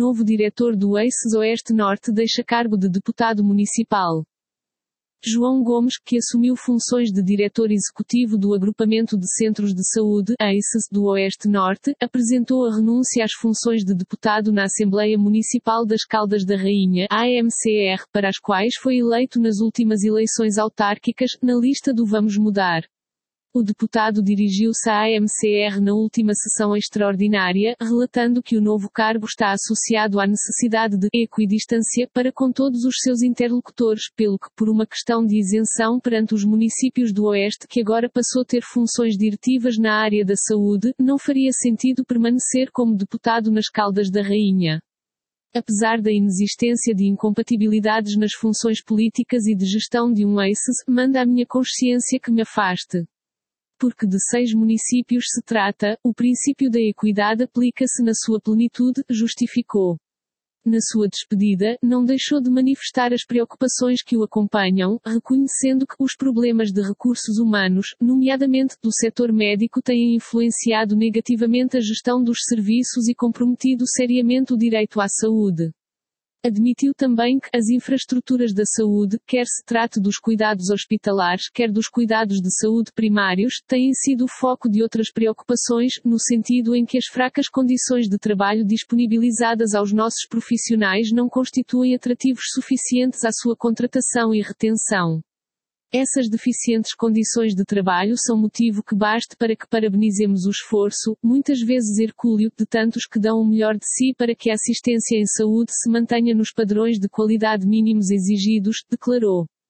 novo diretor do ACES Oeste Norte deixa cargo de deputado municipal. João Gomes, que assumiu funções de diretor executivo do Agrupamento de Centros de Saúde ACES do Oeste Norte, apresentou a renúncia às funções de deputado na Assembleia Municipal das Caldas da Rainha (AMCR), para as quais foi eleito nas últimas eleições autárquicas, na lista do Vamos Mudar. O deputado dirigiu-se à AMCR na última sessão extraordinária, relatando que o novo cargo está associado à necessidade de equidistância para com todos os seus interlocutores, pelo que, por uma questão de isenção perante os municípios do Oeste que agora passou a ter funções diretivas na área da saúde, não faria sentido permanecer como deputado nas Caldas da Rainha. Apesar da inexistência de incompatibilidades nas funções políticas e de gestão de um ACES, manda a minha consciência que me afaste. Porque de 6 municípios se trata, o princípio da equidade aplica-se na sua plenitude, justificou. Na sua despedida, não deixou de manifestar as preocupações que o acompanham, reconhecendo que os problemas de recursos humanos, nomeadamente do setor médico, têm influenciado negativamente a gestão dos serviços e comprometido seriamente o direito à saúde. Admitiu também que as infraestruturas da saúde, quer se trate dos cuidados hospitalares, quer dos cuidados de saúde primários, têm sido o foco de outras preocupações, no sentido em que as fracas condições de trabalho disponibilizadas aos nossos profissionais não constituem atrativos suficientes à sua contratação e retenção. Essas deficientes condições de trabalho são motivo que baste para que parabenizemos o esforço, muitas vezes hercúleo, de tantos que dão o melhor de si para que a assistência em saúde se mantenha nos padrões de qualidade mínimos exigidos, declarou.